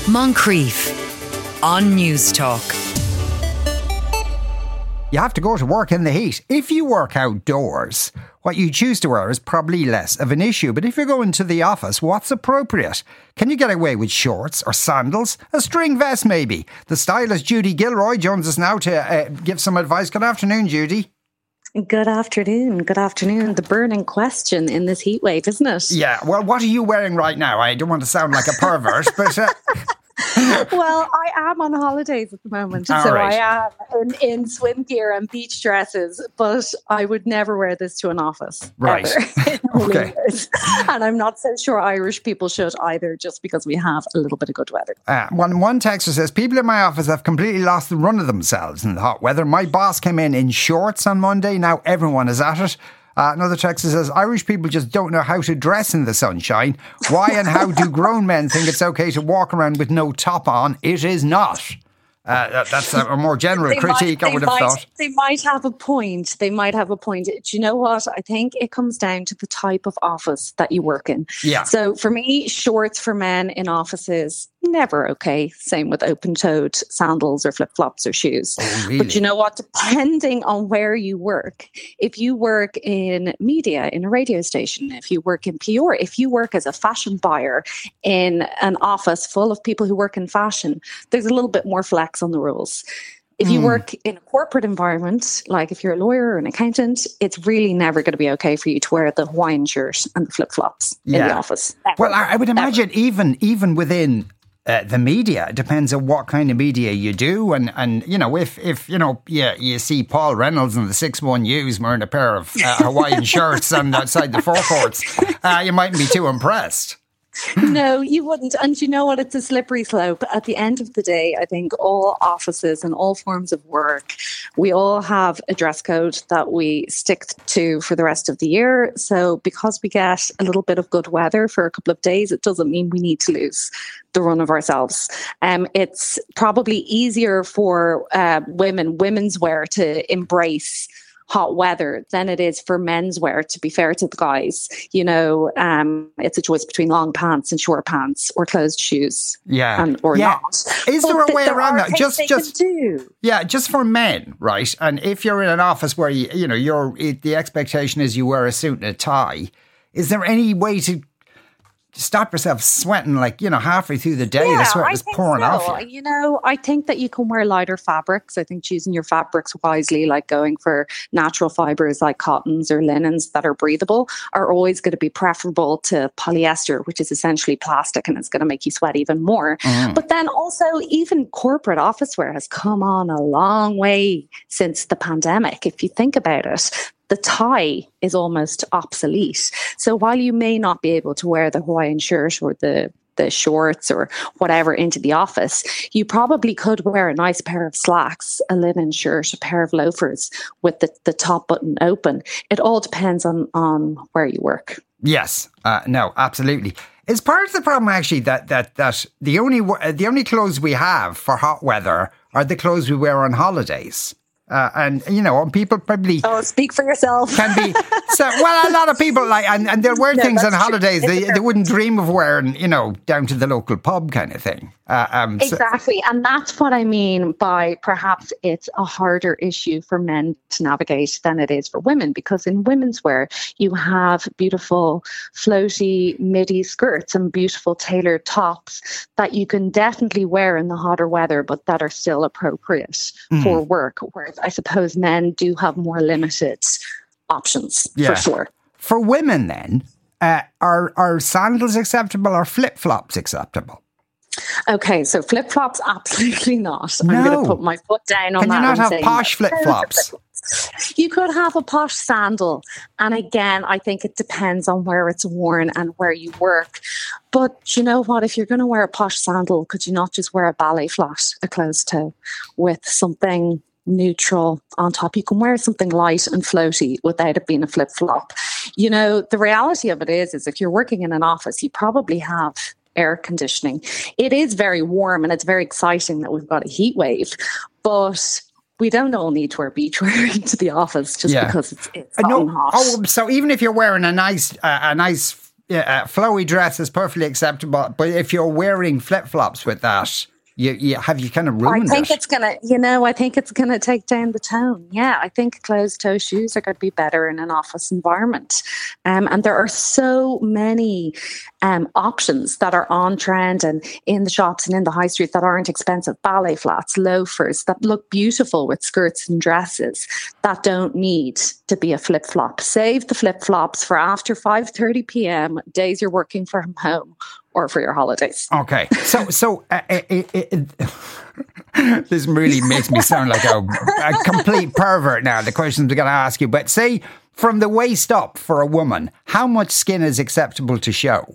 Moncrief on News Talk. You have to go to work in the heat. If you work outdoors, what you choose to wear is probably less of an issue. But if you're going to the office, what's appropriate? Can you get away with shorts or sandals? A string vest, maybe? The stylist Judy Gilroy joins us now to give some advice. Good afternoon, Judy. Good afternoon. Good afternoon. The burning question in this heat wave, isn't it? Yeah. Well, what are you wearing right now? I don't want to sound like a pervert, but... Well, I am on holidays at the moment, so right. I am in swim gear and beach dresses, but I would never wear this to an office. Right. Okay. And I'm not so sure Irish people should either, just because we have a little bit of good weather. One texter says, people in my office have completely lost the run of themselves in the hot weather. My boss came in shorts on Monday. Now everyone is at it. Another texter says, Irish people just don't know how to dress in the sunshine. Why and how do grown men think it's okay to walk around with no top on? It is not. That's a more general critique, I would have thought. They might have a point. Do you know what? I think it comes down to the type of office that you work in. Yeah. So for me, shorts for men in offices, never okay. Same with open-toed sandals or flip-flops or shoes. Oh, really? But you know what? Depending on where you work, if you work in media, in a radio station, if you work in PR, if you work as a fashion buyer in an office full of people who work in fashion, there's a little bit more flex on the rules. If you work in a corporate environment, like if you're a lawyer or an accountant, it's really never going to be okay for you to wear the Hawaiian shirt and the flip-flops in the office. Never. Well, I would imagine even within the media, it depends on what kind of media you do, and you know, if you see Paul Reynolds and the 6-1 U's wearing a pair of Hawaiian shirts and outside the forecourts, you mightn't be too impressed. No, you wouldn't. And you know what? It's a slippery slope. At the end of the day, I think all offices and all forms of work, we all have a dress code that we stick to for the rest of the year. So because we get a little bit of good weather for a couple of days, it doesn't mean we need to lose the run of ourselves. It's probably easier for women's wear to embrace hot weather than it is for menswear, to be fair to the guys. You know, it's a choice between long pants and short pants or closed shoes. Yeah. Or not. Is there a way around that? Just for men, right? And if you're in an office where the expectation is you wear a suit and a tie, is there any way to stop yourself sweating halfway through the day? The sweat is pouring off you. You know, I think that you can wear lighter fabrics. I think choosing your fabrics wisely, like going for natural fibers like cottons or linens that are breathable, are always going to be preferable to polyester, which is essentially plastic and it's going to make you sweat even more. But then also, even corporate office wear has come on a long way since the pandemic. If you think about it, the tie is almost obsolete. So while you may not be able to wear the Hawaiian shirt or the shorts or whatever into the office, you probably could wear a nice pair of slacks, a linen shirt, a pair of loafers with the top button open. It all depends on where you work. Yes. No, absolutely. Is part of the problem actually that the only clothes we have for hot weather are the clothes we wear on holidays? And people probably speak for yourself. Can be so. Well, a lot of people and they'll wear things on holidays they wouldn't dream of wearing, down to the local pub kind of thing. Exactly, and that's what I mean by perhaps it's a harder issue for men to navigate than it is for women, because in women's wear you have beautiful floaty midi skirts and beautiful tailored tops that you can definitely wear in the hotter weather, but that are still appropriate for work. Whereas I suppose men do have more limited options, for sure. For women then, are sandals acceptable or flip-flops acceptable? Okay, so flip-flops, absolutely not. No. I'm going to put my foot down on that. Can you not have posh flip-flops? You could have a posh sandal. And again, I think it depends on where it's worn and where you work. But you know what? If you're going to wear a posh sandal, could you not just wear a ballet flat, a closed toe, with something neutral on top? You can wear something light and floaty without it being a flip-flop. You know, the reality of it is if you're working in an office, you probably have air conditioning. It is very warm and it's very exciting that we've got a heat wave, but we don't all need to wear beachwear into the office just because it's hot and hot. Oh, so even if you're wearing a nice Yeah, flowy dress is perfectly acceptable, but if you're wearing flip-flops with that, you kind of ruined it. I think it's gonna take down the tone. Yeah, I think closed-toe shoes are going to be better in an office environment, and there are so many options that are on trend and in the shops and in the high street that aren't expensive. Ballet flats, loafers that look beautiful with skirts and dresses that don't need to be a flip-flop. Save the flip-flops for after 5:30 p.m. days you're working from home or for your holidays. Okay, so this really makes me sound like a complete pervert now, the questions I'm going to ask you. But say, from the waist up for a woman, how much skin is acceptable to show?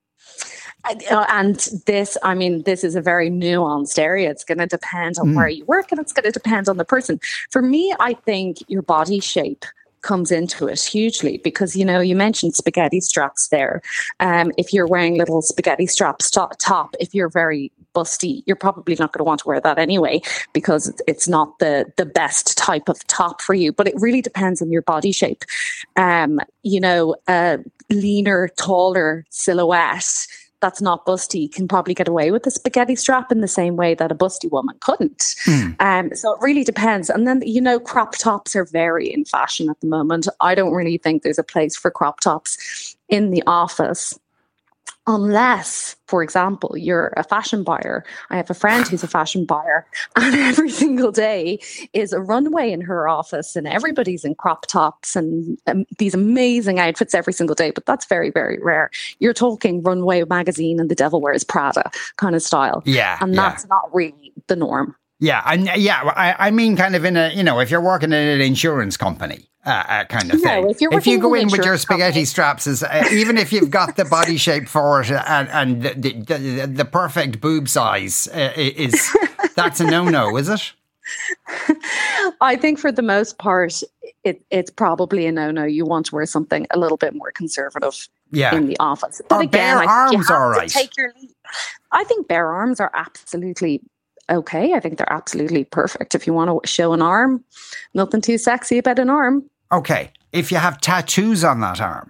And this is a very nuanced area. It's going to depend on where you work, and it's going to depend on the person. For me, I think your body shape comes into it hugely, because you mentioned spaghetti straps there. If you're wearing little spaghetti straps top, if you're very busty, you're probably not going to want to wear that anyway, because it's not the best type of top for you. But it really depends on your body shape. A leaner, taller silhouette that's not busty can probably get away with a spaghetti strap in the same way that a busty woman couldn't. So it really depends. And then, crop tops are very in fashion at the moment. I don't really think there's a place for crop tops in the office, unless, for example, you're a fashion buyer. I have a friend who's a fashion buyer, and every single day is a runway in her office, and everybody's in crop tops and these amazing outfits every single day. But that's very, very rare. You're talking Runway Magazine and The Devil Wears Prada kind of style. Yeah. And that's not really the norm. Yeah. And I mean, kind of in a, if you're working in an insurance company. Kind of thing. If you go in with your spaghetti straps, even if you've got the body shape for it and the perfect boob size, that's a no-no, is it? I think for the most part, it's probably a no-no. You want to wear something a little bit more conservative in the office. But again, bare arms are right. Take your lead. I think bare arms are absolutely okay. I think they're absolutely perfect. If you want to show an arm, nothing too sexy about an arm. Okay. If you have tattoos on that arm?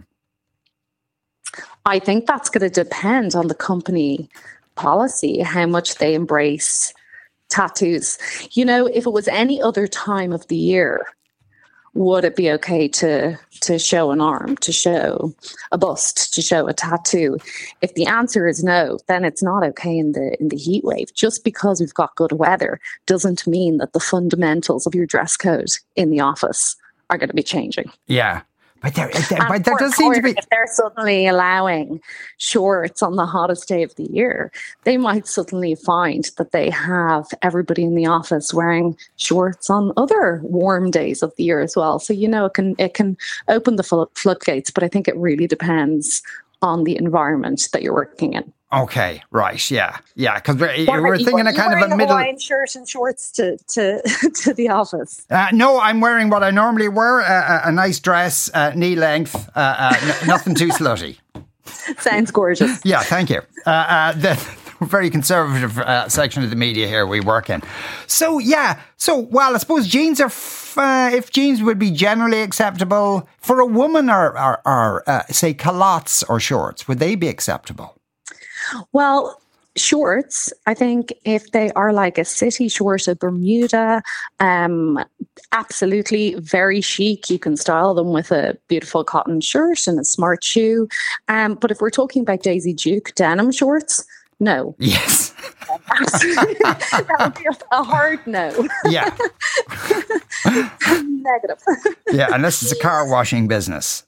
I think that's going to depend on the company policy, how much they embrace tattoos. If it was any other time of the year, would it be okay to show an arm, to show a bust, to show a tattoo? If the answer is no, then it's not okay in the heat wave. Just because we've got good weather doesn't mean that the fundamentals of your dress code in the office are going to be changing. Yeah. But there does seem to be... If they're suddenly allowing shorts on the hottest day of the year, they might suddenly find that they have everybody in the office wearing shorts on other warm days of the year as well. So, it can open the floodgates, but I think it really depends on the environment that you're working in. Okay, right, yeah, because we're thinking of kind of a middle... Hawaiian shirt and shorts to the office. No, I'm wearing what I normally wear, a nice dress, knee length, nothing too slutty. Sounds gorgeous. Yeah, thank you. The very conservative section of the media here we work in. So, I suppose jeans are... if jeans would be generally acceptable for a woman, or say culottes or shorts, would they be acceptable? Well, shorts, I think if they are like a city short, a Bermuda, absolutely very chic. You can style them with a beautiful cotton shirt and a smart shoe. But if we're talking about Daisy Duke denim shorts, no. Yes. That would be a hard no. Yeah. Negative. Yeah, unless it's a car washing business.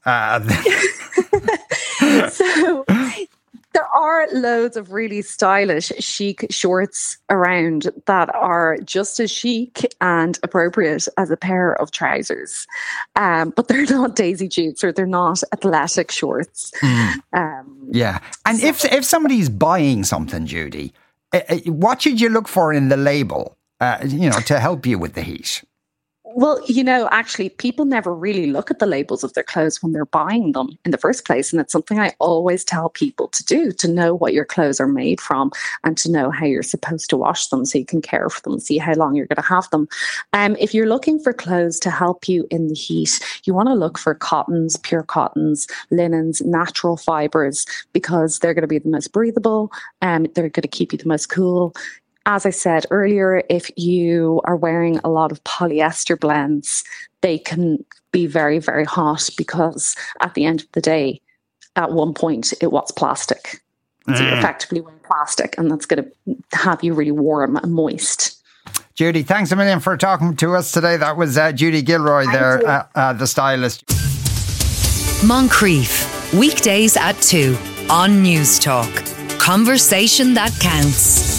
So... there are loads of really stylish, chic shorts around that are just as chic and appropriate as a pair of trousers. But they're not Daisy Dukes, or they're not athletic shorts. Yeah. And if somebody's buying something, Judy, what should you look for in the label, to help you with the heat? Well, actually, people never really look at the labels of their clothes when they're buying them in the first place. And it's something I always tell people to do, to know what your clothes are made from and to know how you're supposed to wash them so you can care for them, see how long you're going to have them. If you're looking for clothes to help you in the heat, you want to look for cottons, pure cottons, linens, natural fibres, because they're going to be the most breathable and they're going to keep you the most cool. As I said earlier, if you are wearing a lot of polyester blends, they can be very, very hot because at the end of the day, at one point, it was plastic. So you're effectively wearing plastic, and that's going to have you really warm and moist. Judy, thanks a million for talking to us today. That was Judy Gilroy there, the stylist. Moncrief, weekdays at 2 on News Talk. Conversation that counts.